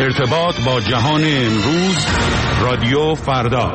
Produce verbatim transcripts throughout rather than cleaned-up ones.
ارتباط با جهان امروز، رادیو فردا.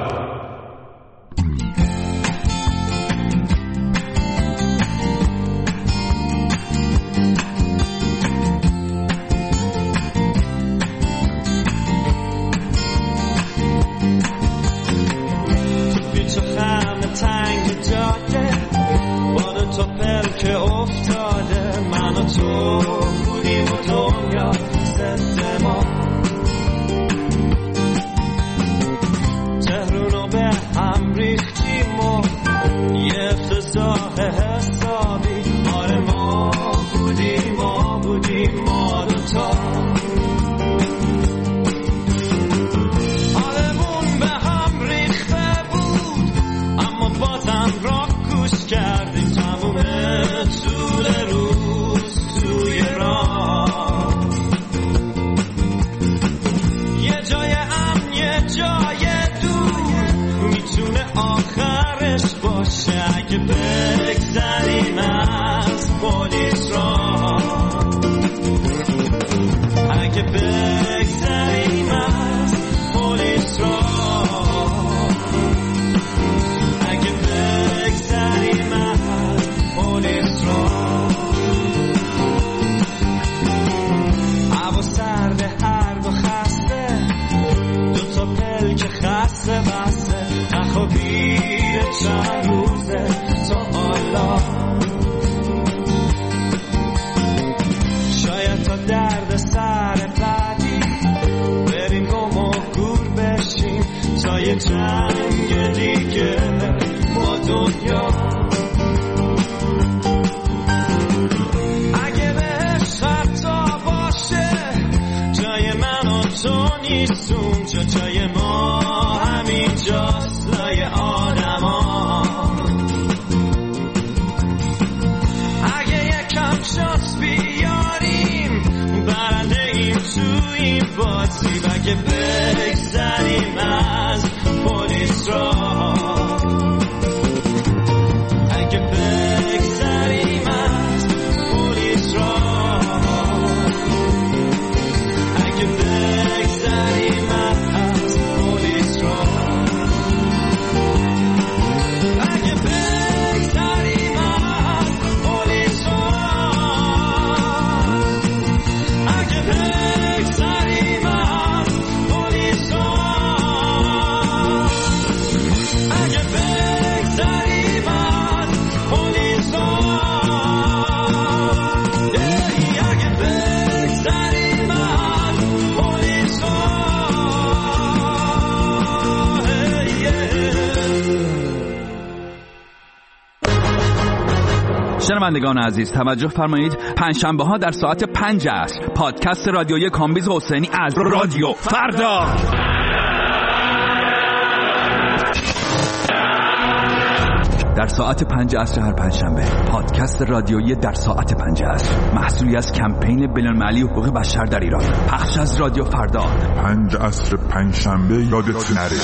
شنوندگان عزیز توجه فرمایید، پنجشنبه ها در ساعت پنج عصر پادکست رادیویی کامبیز حسینی از رادیو فردا. در ساعت پنج عصر هر پنجشنبه پادکست رادیویی در ساعت پنج عصر، محصولی از کمپین بین‌المللی حقوق بشر در ایران، پخش از رادیو فردا. پنج عصر پنجشنبه یادت نره.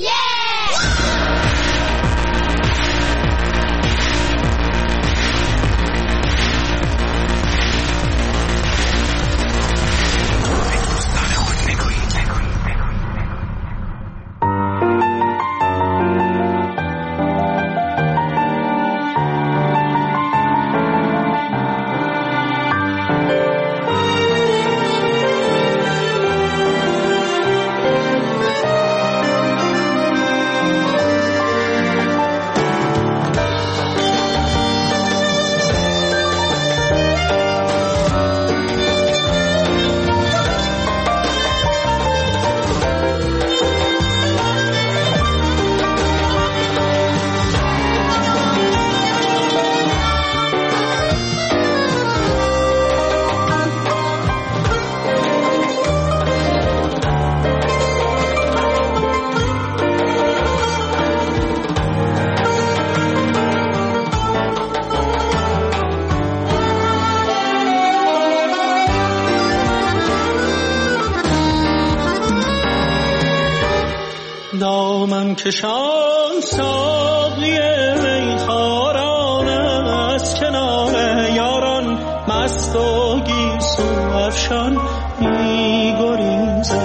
دامن کشان ساقی میخواران از کنار یاران، مست و گیسو افشان می گریزد.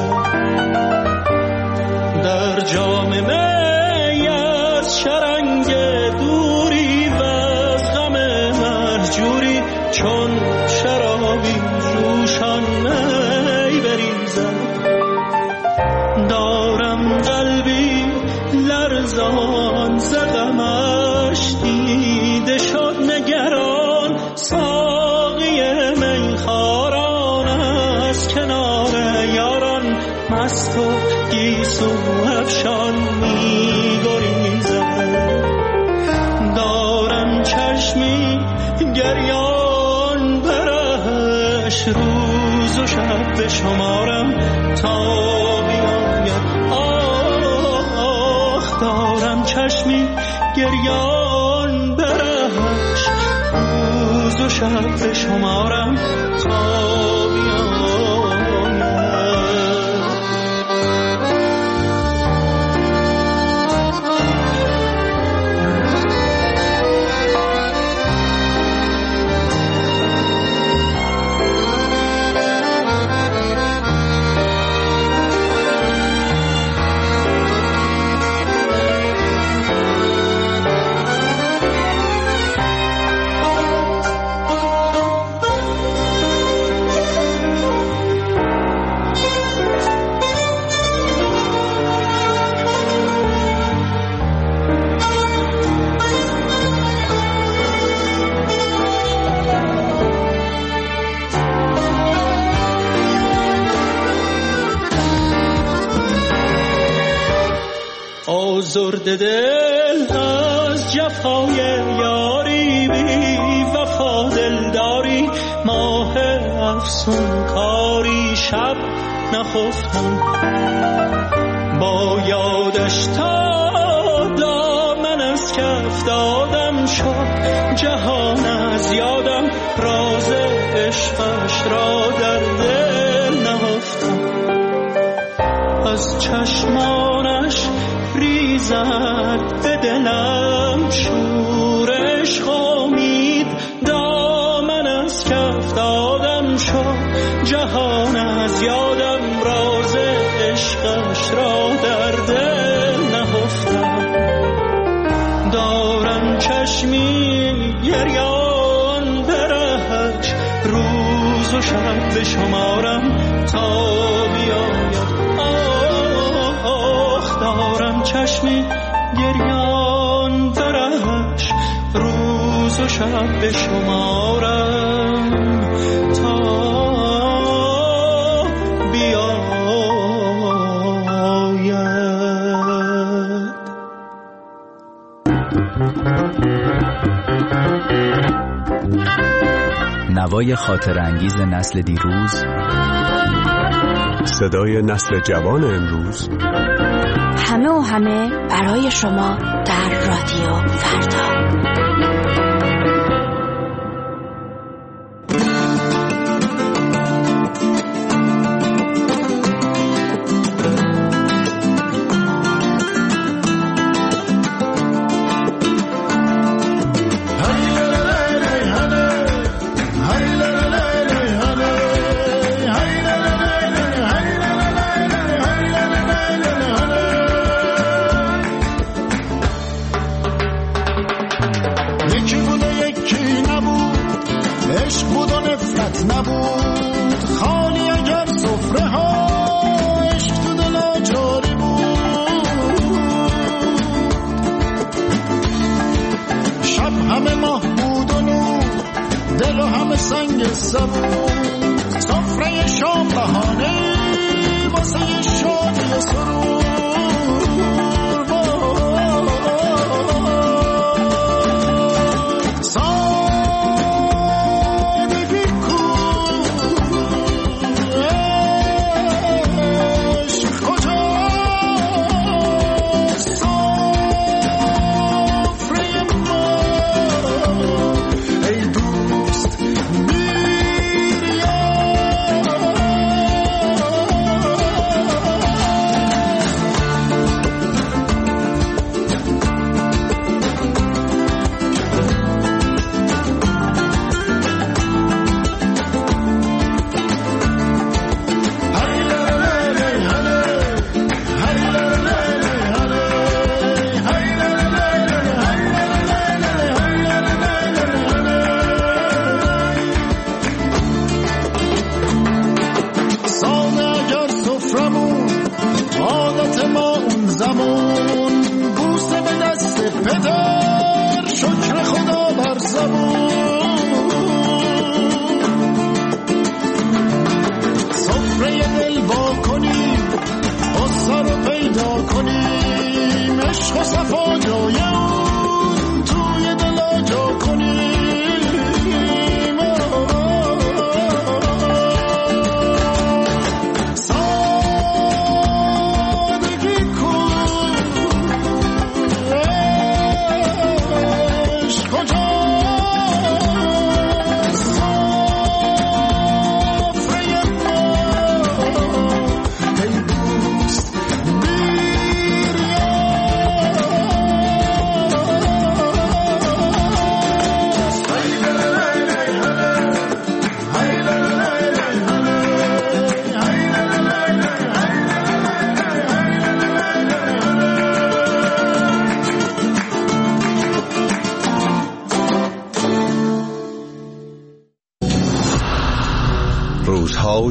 جام می از شرنگ دوری و از غم مهجوری چون شرابی جوشان می بریزم. دارم قلبی لرزان ز غمش دیده شد نگران، ساقی میخواران از کنار یاران مست و گیسو افشان می گریزم. دارم چشمی گریان برش روز و شب به شمارم تا بیاید. آخ دارم چشمی گریان برش روز و شب به شمارم تا بیاید. آزرده دل از جفای یاری بی وفا دلداری، ماه افسون کاری شب نخفتم. با یادش تا دامن از کف دادم شد جهان از یادم، راز عشقش را در دل نهفتم. از چشمانش ریزد به دلم شورش خامید، دامن از کف دادم شد جهان از یادم، راز عشقش را در دل نهفتم. دارم چشمی گریان برهش روز و شب به شمارم تا بیاید. آخ دارم چشمی گریان برهش روز و شب به شمارم تا بیاید. نوای خاطر انگیز نسل دیروز، صدای نسل جوان امروز، همه و همه برای شما در رادیو فردا. یکی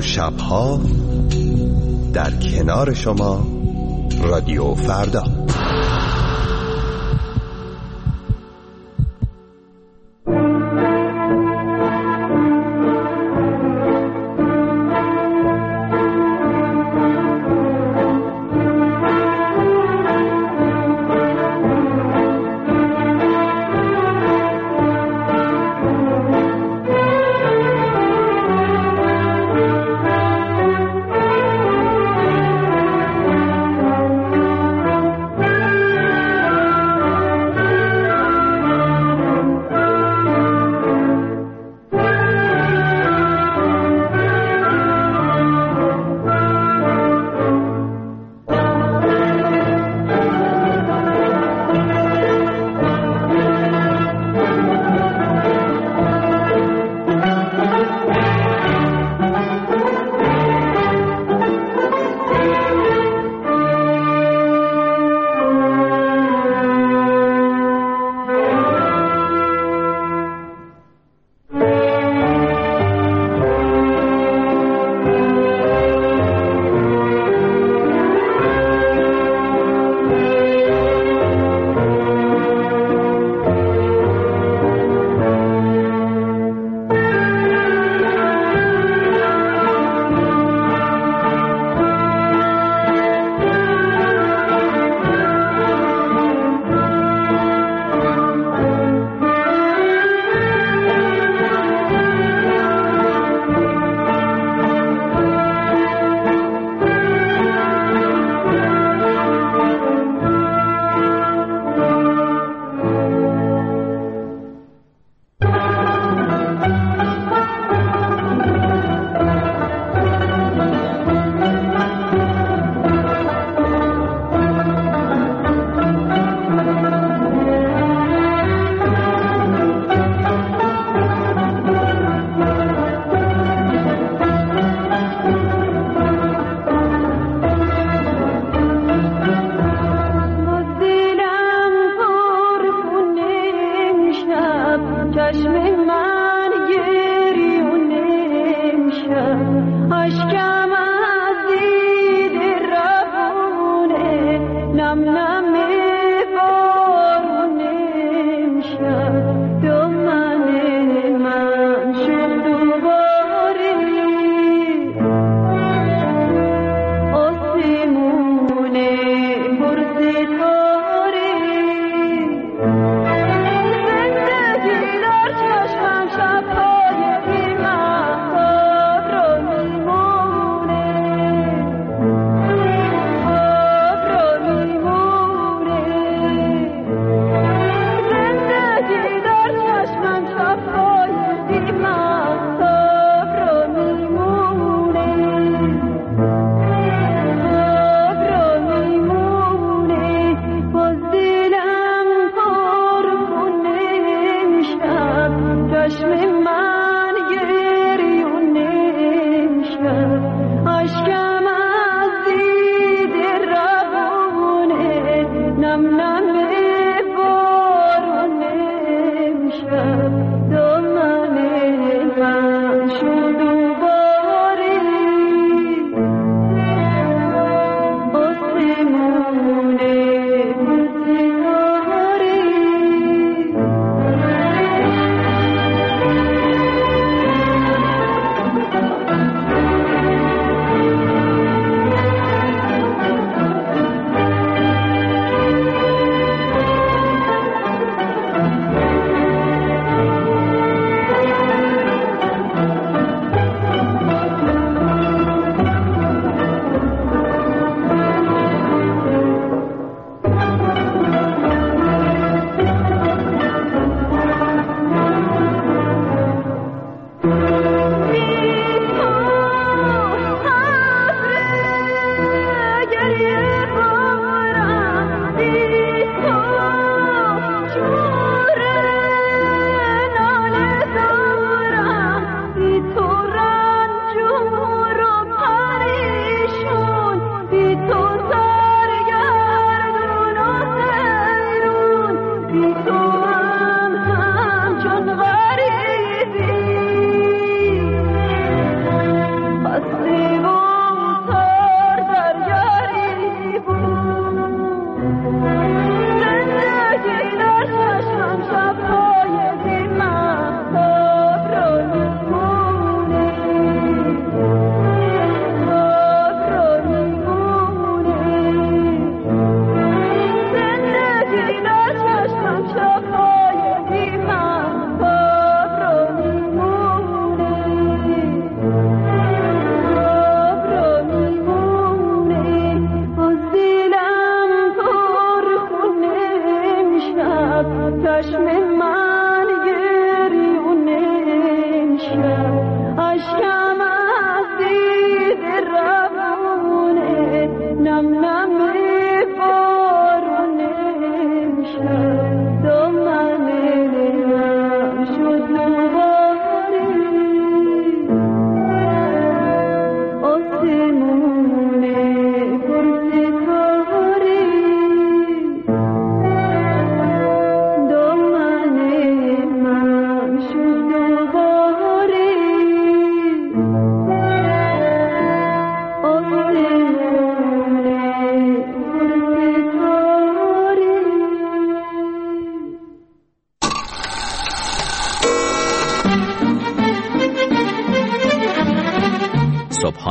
شبها در کنار شما رادیو فردا.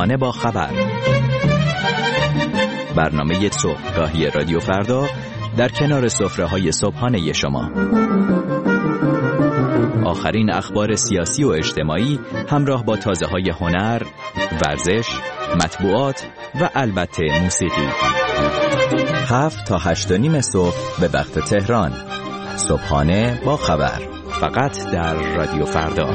صبحانه با خبر. برنامه صبحگاهی رادیو فردا در کنار سفره‌های صبحانه شما. آخرین اخبار سیاسی و اجتماعی همراه با تازه‌های هنر، ورزش، مطبوعات و البته موسیقی. هفت تا هشت و نیم صبح به وقت تهران. صبحانه با خبر، فقط در رادیو فردا.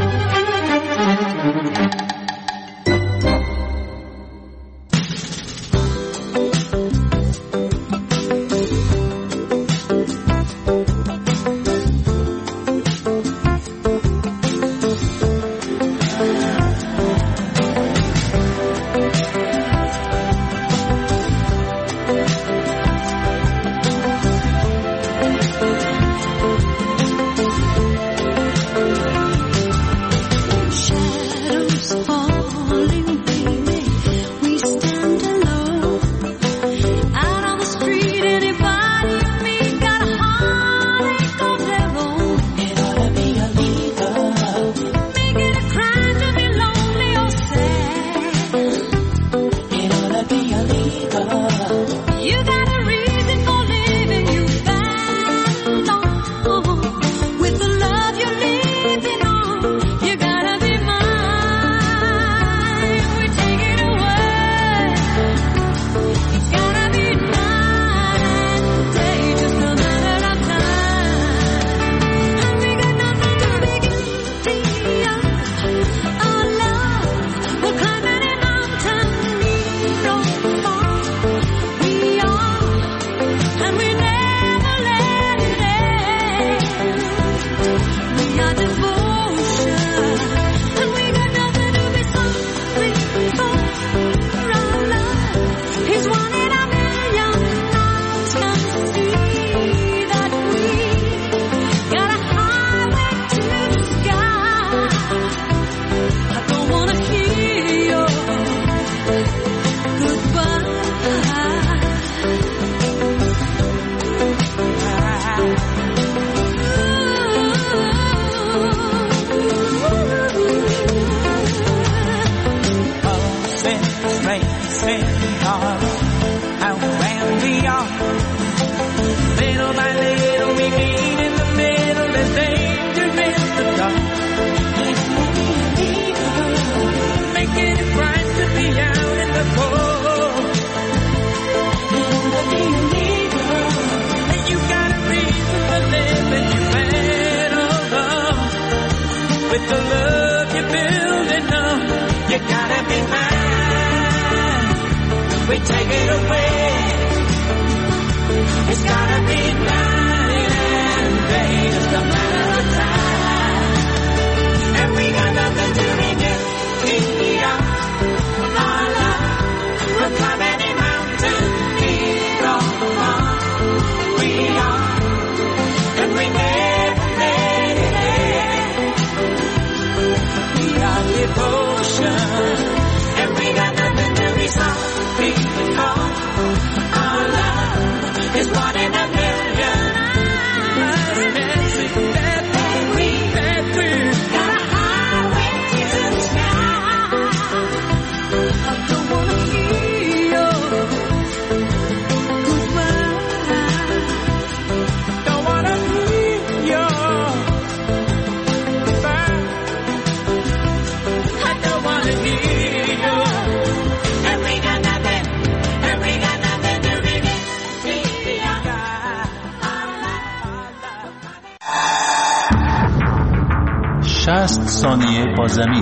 شصت ثانیه با زمین.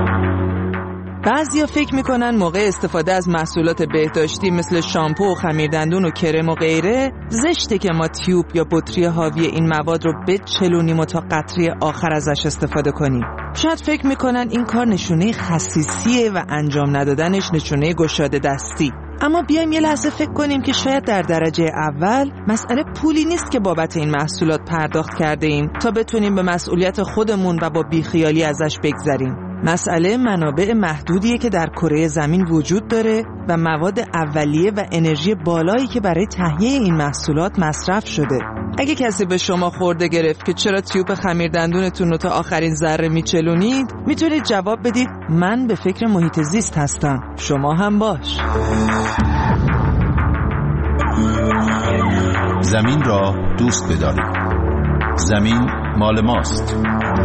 بعضیا فکر میکنن موقع استفاده از محصولات بهداشتی مثل شامپو و خمیردندون و کرم و غیره زشته که ما تیوب یا بطری حاوی این مواد رو بچلونیم و تا قطره آخر ازش استفاده کنیم. شاید فکر میکنن این کار نشونه خسیسیه و انجام ندادنش نشونه گشاده دستی. اما بیایم یه لحظه فکر کنیم که شاید در درجه اول مسئله پولی نیست که بابت این محصولات پرداخت کرده ایم تا بتونیم به مسئولیت خودمون و با بیخیالی ازش بگذریم. مسئله منابع محدودیه که در کره زمین وجود داره و مواد اولیه و انرژی بالایی که برای تهیه این محصولات مصرف شده. اگه کسی به شما خورده گرفت که چرا تیوب خمیر دندونتون رو تا آخرین ذره میچلونید، میتونید جواب بدید من به فکر محیط زیست هستم، شما هم باش. زمین را دوست بدارید. زمین مال ماست.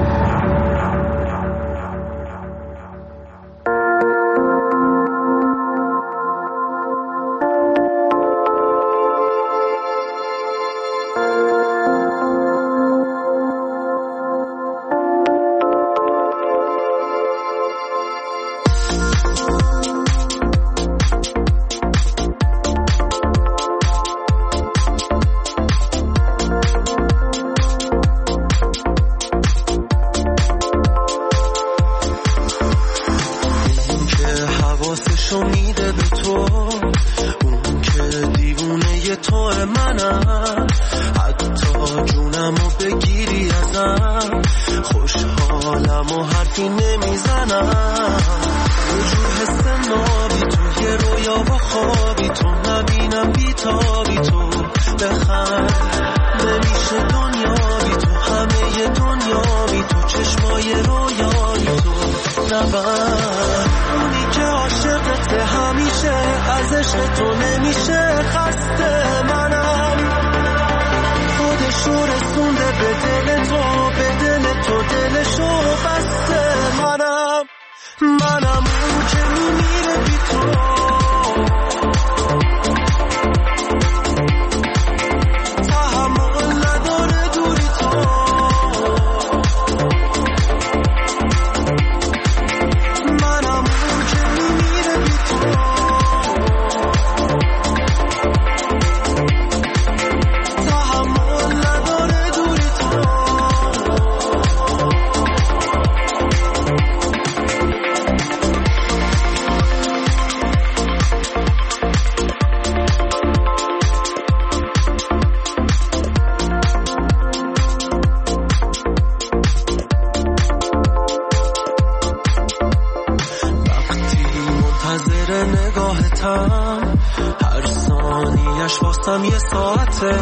هر ثانیش واسم یه ساعته،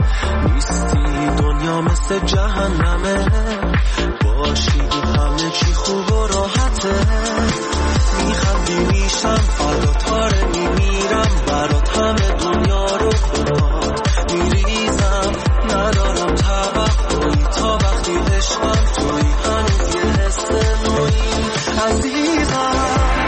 نیستی دنیا مثل جهنمه، باشی همه چی خوب و راحته، میخندی میشم فردا تاره میمیرم برات، همه دنیا رو باد میریزم، ندارم توقعی تا وقتی عشقم توی هنوز یه حس نوعی عزیزم.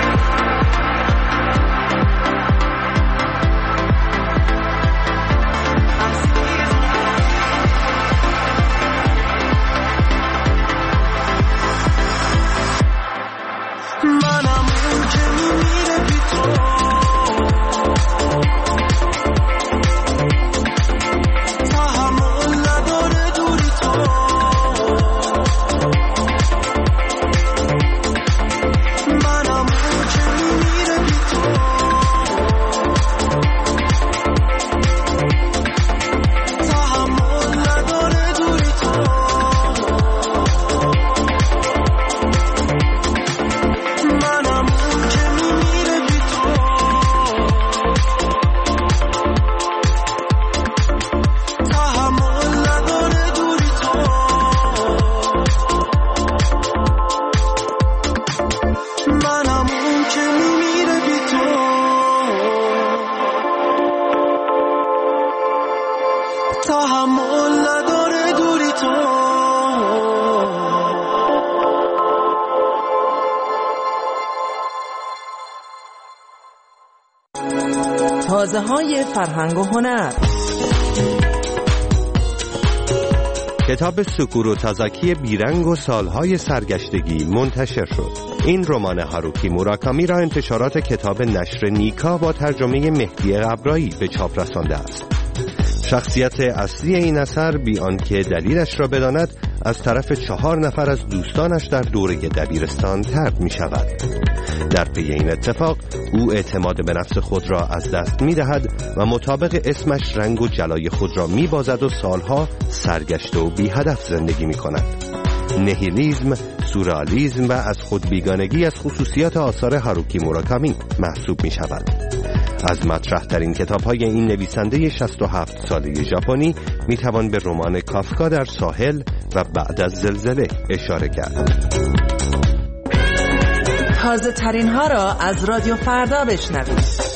تازه های فرهنگ و هنر. کتاب سوکورو تازاکی بیرنگ و سالهای سرگشتگی منتشر شد. این رمان هاروکی موراکامی را انتشارات کتاب نشر نیکا با ترجمه مهدی قبرایی به چاپ رسانده است. شخصیت اصلی این اثر بی آنکه دلیلش را بداند از طرف چهار نفر از دوستانش در دوره دبیرستان طرد می شود. در پی این اتفاق او اعتماد به نفس خود را از دست می دهد و مطابق اسمش رنگ و جلای خود را می بازد و سالها سرگشته و بی هدف زندگی می کند. نهیلیسم، سورئالیسم و از خود بیگانگی از خصوصیات آثار هاروکی موراکامی محسوب می شود. از مطرح ترین کتاب های این نویسنده شصت و هفت ساله ژاپنی می توان به رمان کافکا در ساحل و بعد از زلزله اشاره کرد. تازه ترین ها را از رادیو فردا بشنوید.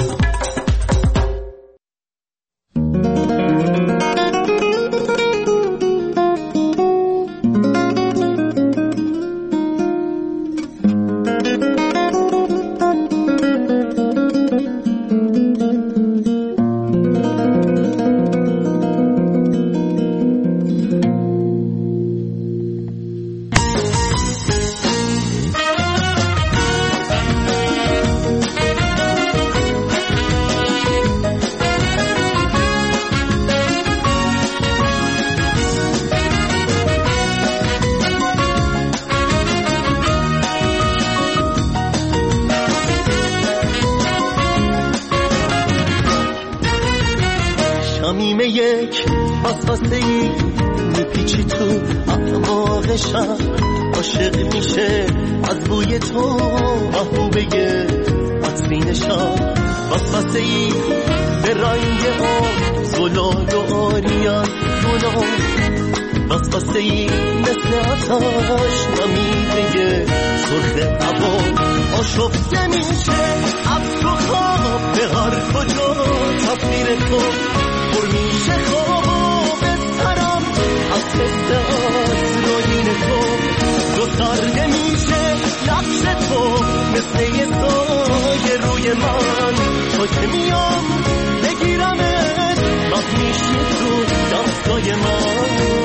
شمیم یک وسوسه ای میپیچی تو اعماق شب، عاشق میشه از بوی تو محبوبه عطرین شب. وسوسه ای به رنگ آب زلال و آریان گناه، وسوسه ای مثل آتش نمیده سرخ هوا. آشفته میشه از تو خواب به هر کجا تصویر تو پر میشه خواب و بسترم از حس آسراین تو. دو سرده میشه نقش تو مثل یه سایه روی من، تا که میام بگیرمت وقت میشی تو دستای من.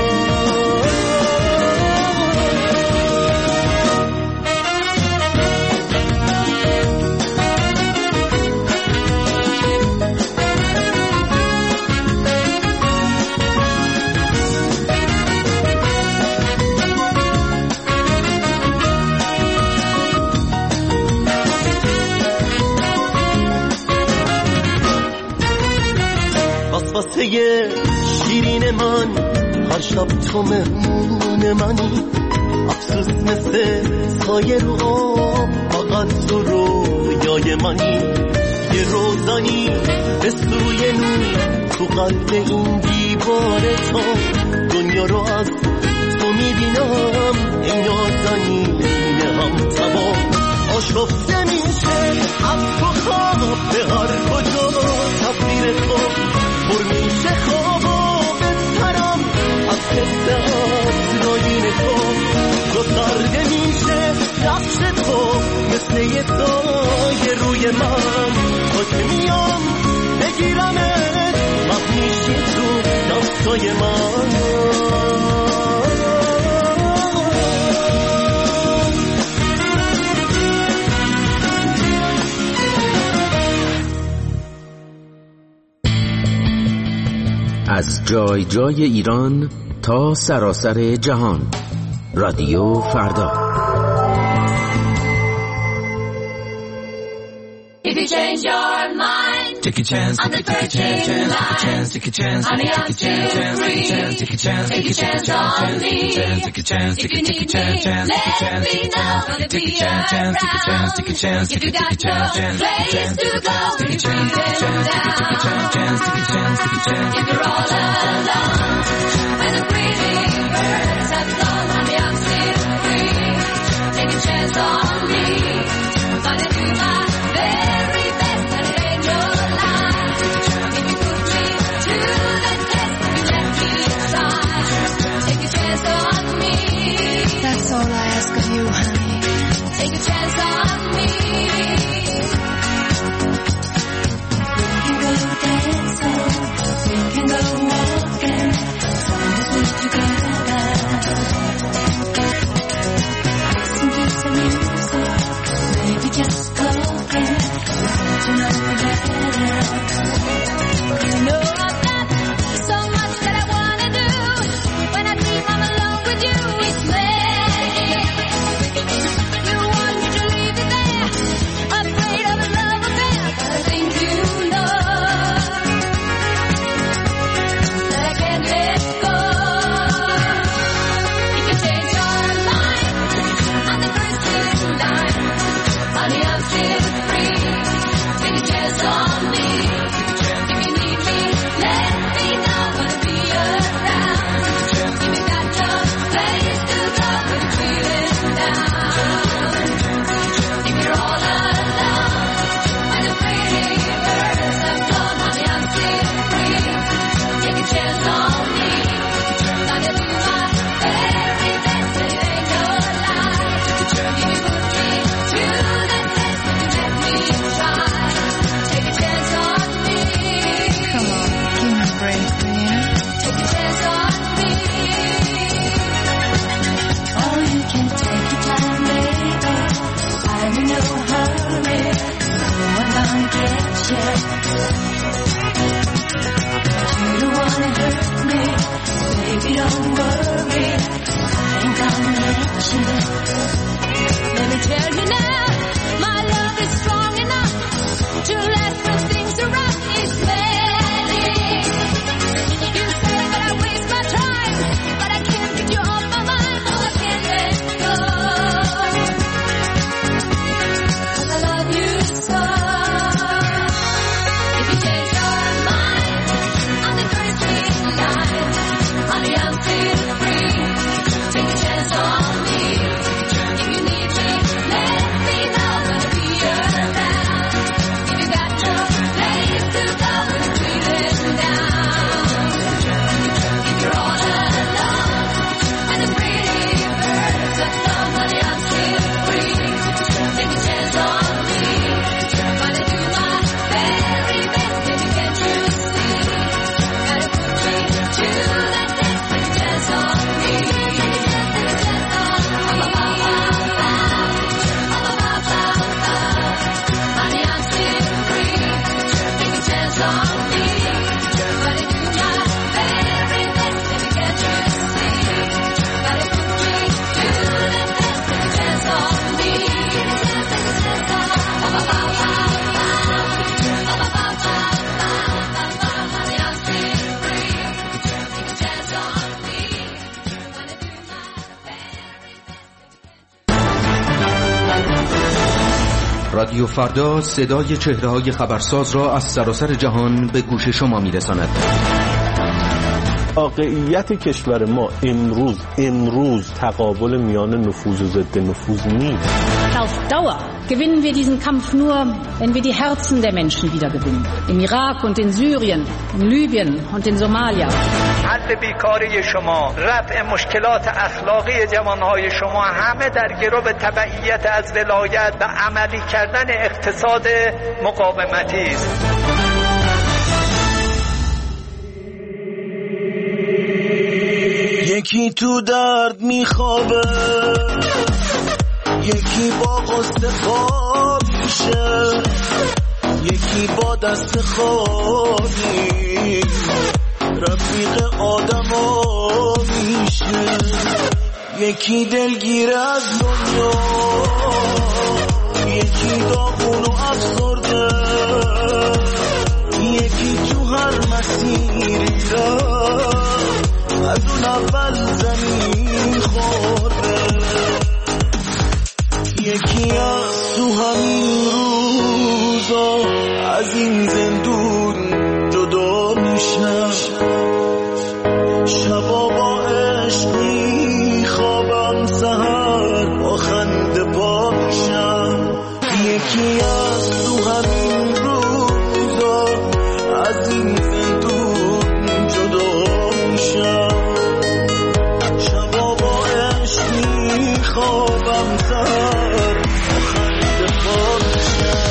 واسه شیرین من هر شب تو مهمون منی، افسوس مثل سایه رو آب فقط تو رویای منی. یه روزنی به سوی نور تو قلب این دیوار تو، دنیا رو از تو میبینم ای نازنین هم تمام. آشفته میشه از تو خواب به هر کجا تصویر تو پر میشه خواب و بسترم از حس آسراین تو. دو سرده میشه نقش تو مثل یه سایه روی من، تا که میام بگیرمت وقت میشی تو دستای من. از جای جای ایران تا سراسر جهان، رادیو فردا. If you change your mind, take a chance, take a chance, take a chance, take a chance, take a chance, take a chance, take a chance on me. Take a chance, take a take a chance, let me know. Take a chance, take a chance, take a chance, take a take a chance, place to go. Take a chance, take a chance, take a chance, take a chance, take a chance. If you're all alone, when the breathing birds have gone, honey, I'm still free. Take a chance on me, gonna do my very best, and it ain't no lie. If you put me to the test, you let me try. Take a chance on me. That's all I ask of you, honey. Take a chance on me. We can go dancing, we can go walking, as long as we're together. Listen to some music, maybe just go. you. You don't wanna hurt me, baby, don't worry. I ain't gonna let you. Let me tell you now, my love is strong enough to last when things are rough. It's maddening. You say that I waste my time, but I can't get you off my mind. No, I can't let go. 'Cause I love you so. If you change your mind, I'm the first in line. Honey, I'm still free. Take a chance on me. If you need me, let me know. Gonna be around. If you got no place to go when you're feeling down. If you're all alone and the pretty birds have flown, honey, I'm still free. Take a chance on me. Gonna do my very best, baby, can't you see? Gotta put me to the test. Take a chance on me. Take a chance, take a chance on me. Honey, I'm still free. Take a chance on me. Gonna do my very best, baby, can't you see? Gotta put me to the test. Take a chance on me. Take a chance, take a chance on me. Honey, I'm still free. Take a chance on me. Gonna do my رادیو فردا صدای چهره‌های خبرساز را از سراسر جهان به گوش شما می‌رساند. واقعیت کشور ما امروز امروز تقابل میان نفوذ و ضد نفوذ نیست. Auf Dauer gewinnen wir diesen Kampf nur, wenn wir die Herzen der Menschen wiedergewinnen. Im Irak und in Syrien, in Libyen und in Somalia. حل بیکاری شما، رفع مشکلات اخلاقی جوانهای شما همه در گرو تبعیت از ولایت و عملی کردن اقتصاد مقاومتی است. یکی تو درد میخوابه، یکی با قصه خواب میشه، یکی با دست خالی رفیق آدما میشه، یکی دلگیر از دنیا، یکی داغون و افسرده، یکی تو هر مسیری را از اون اول زمین خورده، یکی از تو همین روزا از این زندون جدا میشه، شبا با عشق میخوابم، سهر با خنده پا میشم، یکی از تو همین روزا از این زندون جدا میشم، شبا با عشق میخوابم، سهر با خنده پا میشم.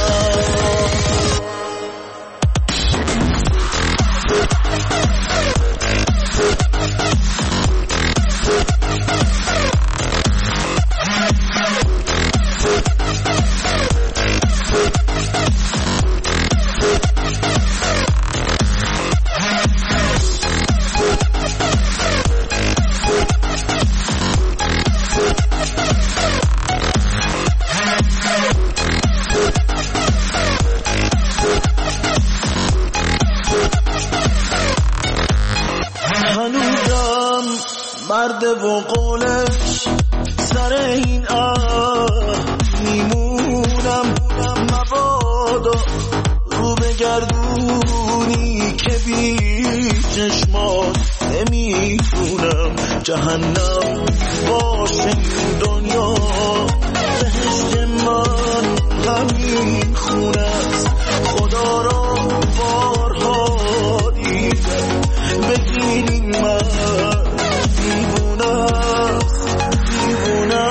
هنوزم مرد و قولش سر این آه میمونم، مبادا رو بگردونی که بی چشمات نمیتونم، جهنم باشه این دنیا، بهشت من همین خونه است، خدا را بارها دیدم، بگیرین من دیوونه است، دیوونه.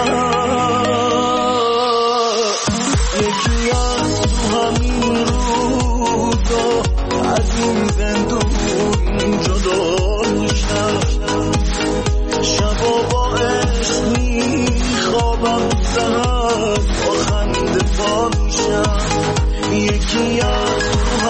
یکی از تو همین روزا از این زندون جدا میشم، شبا با عشق میخوابم، سهر با خنده پا میشم، یکی از تو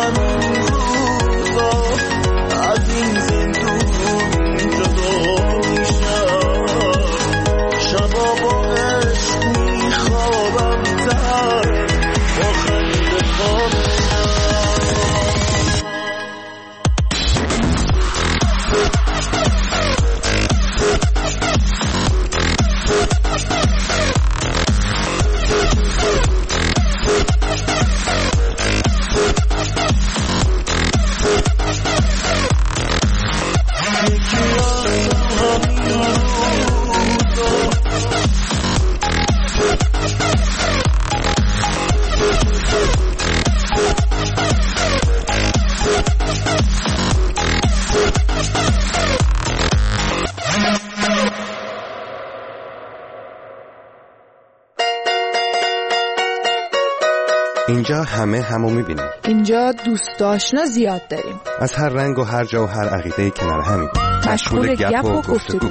اینجا همه همو میبینیم. اینجا دوست آشنا زیاد داریم. از هر رنگ و هر جا و هر عقیده کنار همیم. مشغول گپ و گفتگو.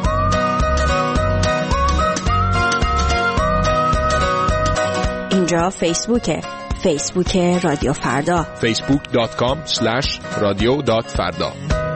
اینجا فیسبوکه. فیسبوک رادیو فردا. فیسبوک دات کام اسلش رادیو دات فردا.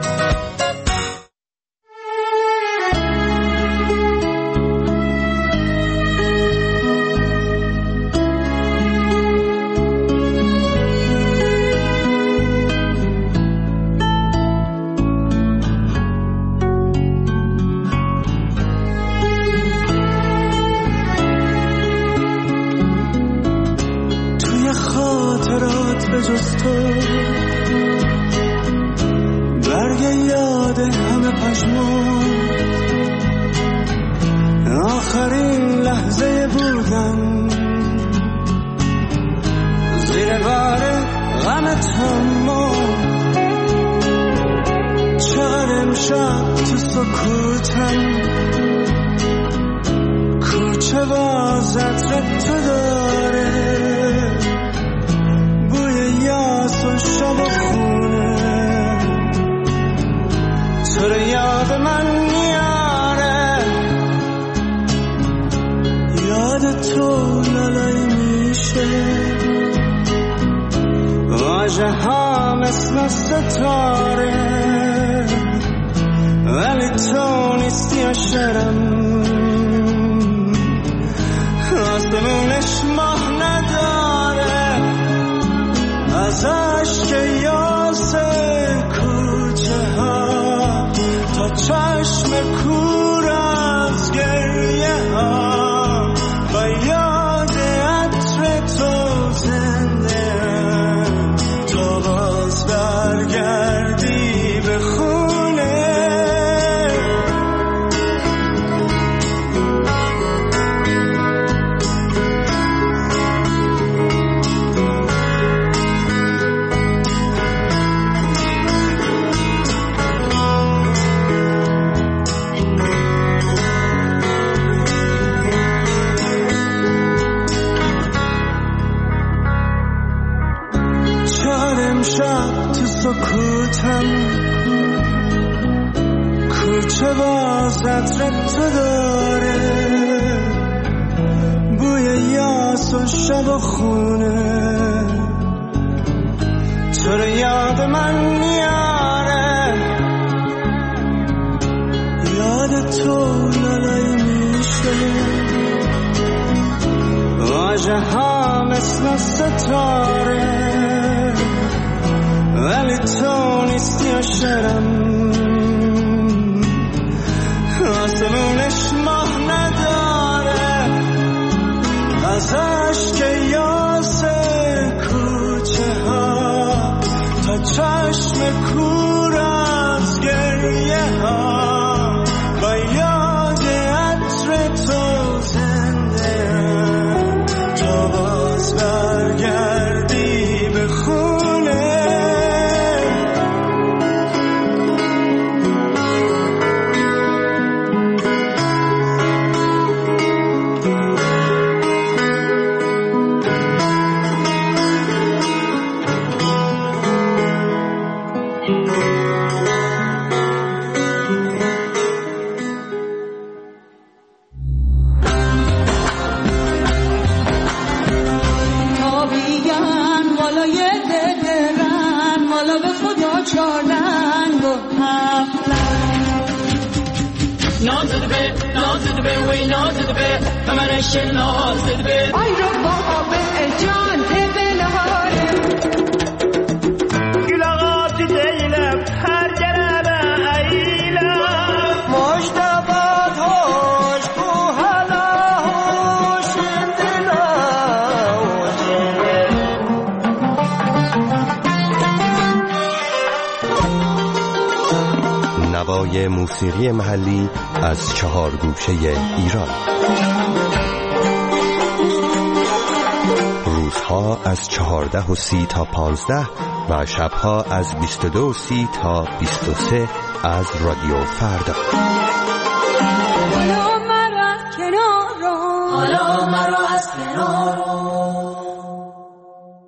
نوای موسیقی محلی از چهار گوشه ایران. روزها از چهارده و سی تا پانزده و شبها از بیست و دو و سی تا بیست و سه از رادیو فردا. حالا مرا کنارو، حالا مرا از کنارو.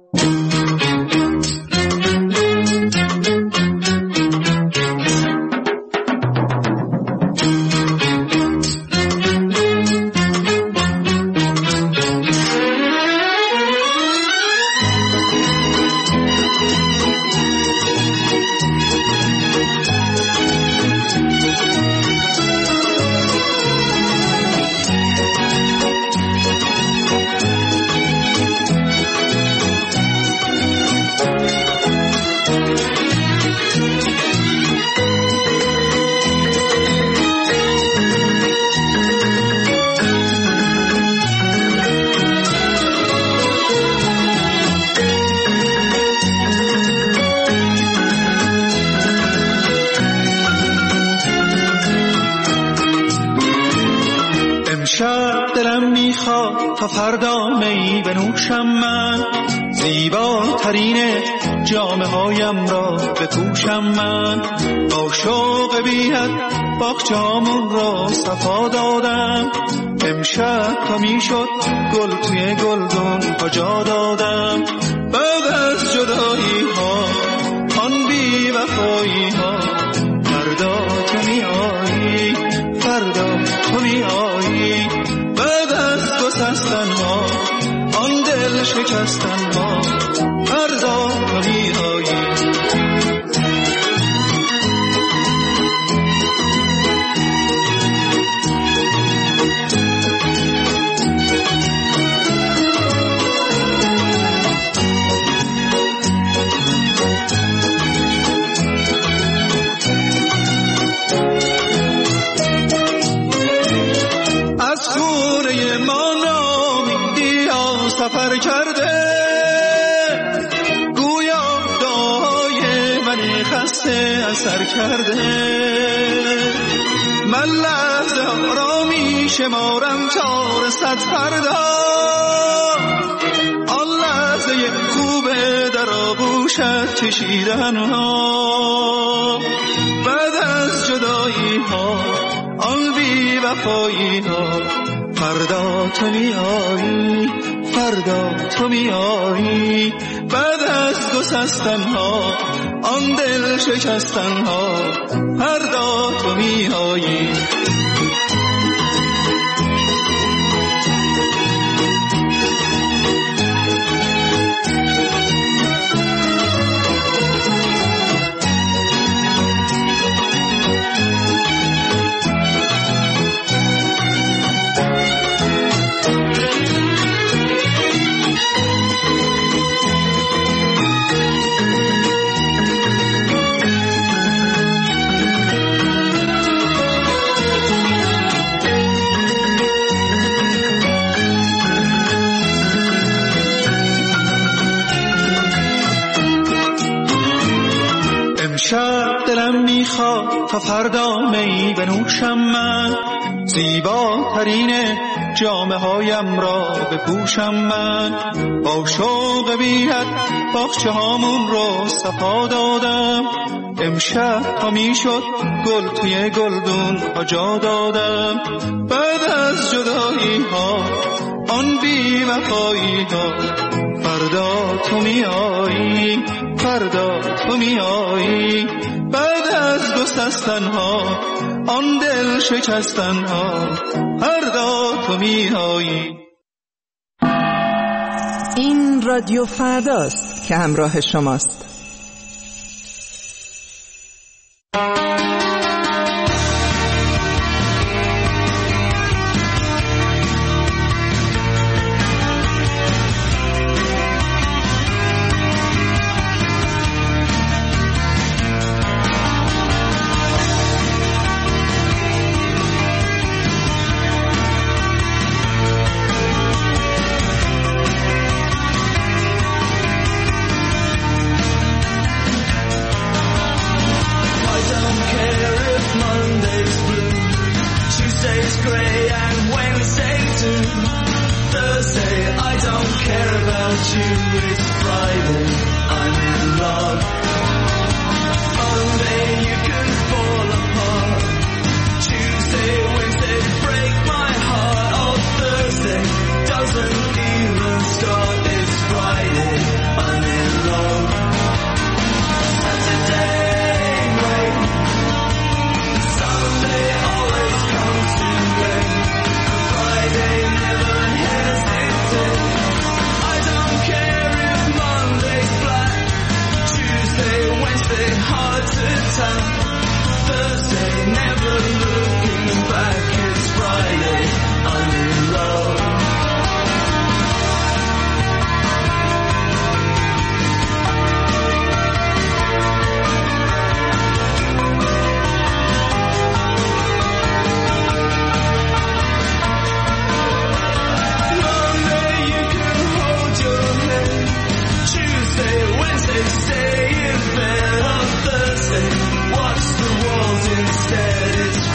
تا فردا می بنوشم من، زیباترین جامه هایم را بپوشم من. با شوق بی‌حد باغچه‌هامون را صفا دادم، امشب تا میشد گل توی گلدون ها جا دادم. بعد از جدایی ها آن بی وفایی ها، فردا تو می آیی، فردا تو می آیی. بعد از گسستن ها آن دل شکستن ها، فردا تو می آیی. سفر کرده گویا دعای من خسته اثر کرده. من لحظه ها را می شمارم تا رسد فردا، آن لحظه خوبه در آغوشت کشیدن ها. بعد از جدایی ها آن بی وفایی ها، فردا تو می آیی، فردا تو می آیی. بعد از گسستن ها آن دل شکستن ها، فردا تو می آیی. شب دلم میخواد تا فردا می بنوشم من، زیباترین جامه هایم را بپوشم من. با شوق بی‌حد باغچه هامون رو صفا دادم، امشب تا میشد گل توی گلدون ها جا دادم. بعد از جدایی ها آن بی وفایی ها، فردا تو می آیی، فردا تو می آیی. بعد از گسستن ها آن دل شکستن ها، فردا تو می آیی. این رادیو فرداست که همراه شماست. Stay in bed on Thursday, watch the walls instead. It's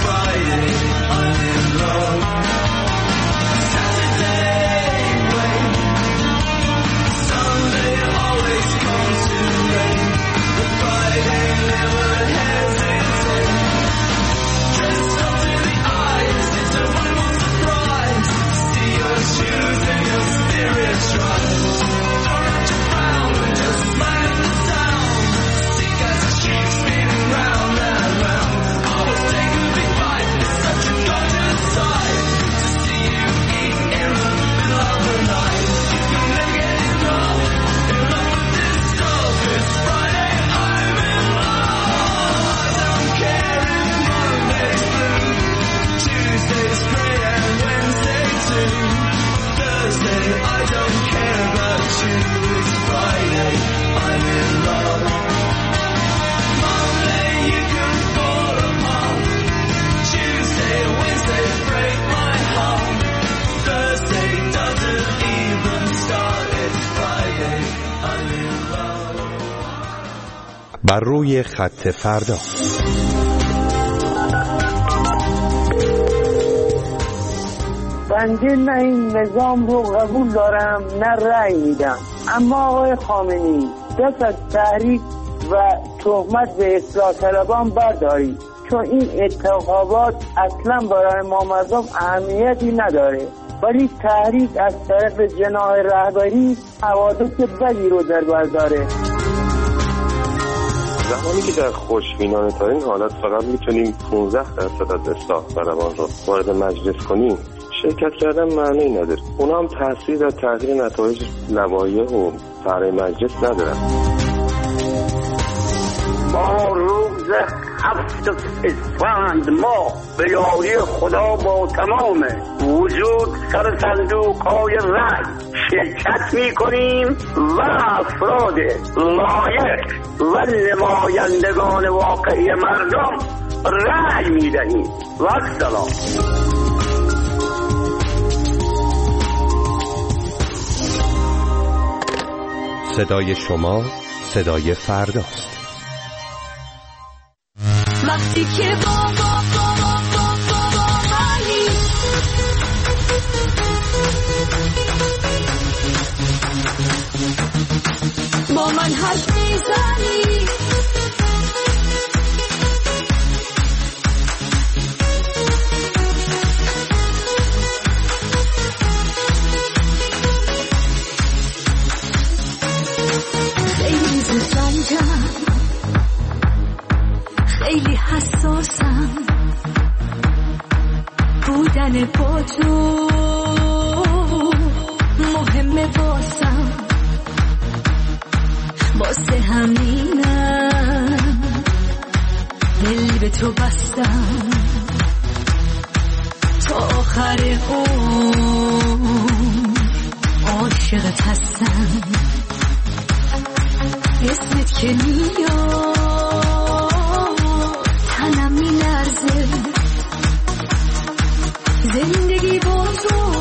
بر روی خط فردا. بنده نه این نظام رو قبول دارم نه رأی میدم، اما آقای خامنه‌ای دست از تحریک و تهمت به اصلاح طلبان بردارید، چون این انتخابات اصلا برای ما مردم اهمیتی نداره، ولی تحریک از طرف جناح رهبری حوادث بدی رو در بر داره. زمانی که در خوشبینانه ترین حالت فقط میتونیم پانزده درصد از اصلاح طلبان رو وارد مجلس کنیم، شرکت کردن معنی نداره. اونا هم تاثیر در تغییر نتایج لوایح و فرای مجلس ندارن. ما روز هفت اسفند ما به یاری خدا با تمام وجود سر صندوق‌های رأی شرکت می‌کنیم و افراد لایق و نمایندگان واقعی مردم رأی می‌دهیم. و سلام. صدای شما صدای فرداست. وقتی که با با با با با با منی با من حرف میزنی، خیلی زود رنجم، خیلی حساسم، بودن با تو مهمه واسم، واسه همینم دل به تو بستم، تا آخر عمر عاشقت هستم. اسمت که میاد تنم میلرزه، زندگی با تو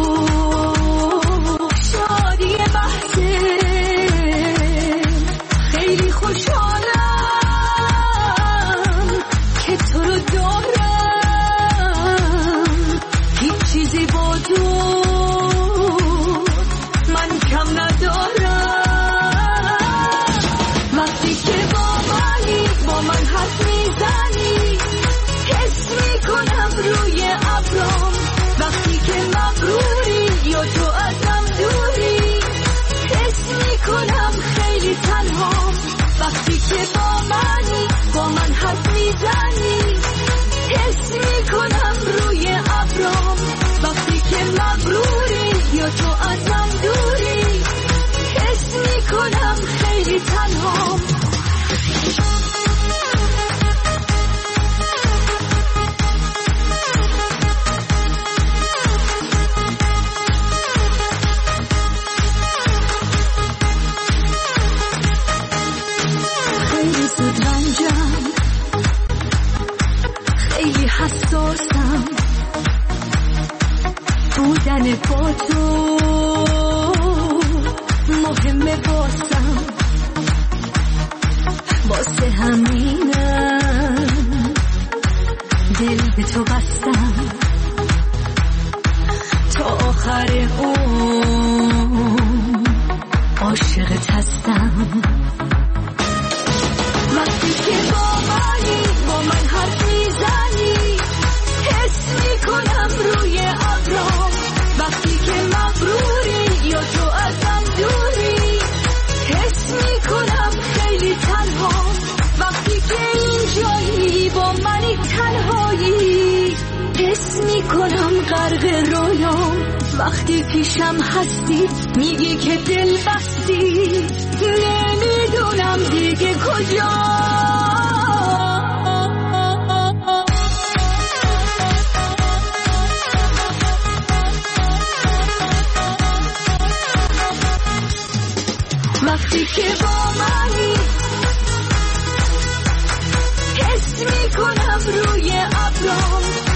شادی بحثه، خیلی خوشحالم که تو رو دارم، هیچ چیزی با تو من کم ندارم. وقتی که با منی با من حرف میزنی، حس میکنم روی ابرام، وقتی که مغروری یا تو ازم دوری، حس میکنم خیلی تنهام. وقتی که با منی با من حرف میزنی، حس میکنم روی ابرام، وقتی که مغروری یا تو ازم دوری، حس میکنم خیلی تنهام. خیلی زود رنجم، خیلی حساسم، بودن با تو مهمه واسم، واسه همینم دل به تو بستم، تا آخر عمر عاشقت هستم. وقتی که با منی با من حرف میزنی، حس میکنم روی ابرام، وقتی که مغروری یا تو ازم دوری، حس میکنم خیلی تنهام. وقتی که اینجایی با منی تنهایی، حس میکنم غرق رویام، وقتی پیشم هستی میگی که دل بستی، نمیدونم دیگه کجا. وقتی که با منی حس میکنم روی ابرام،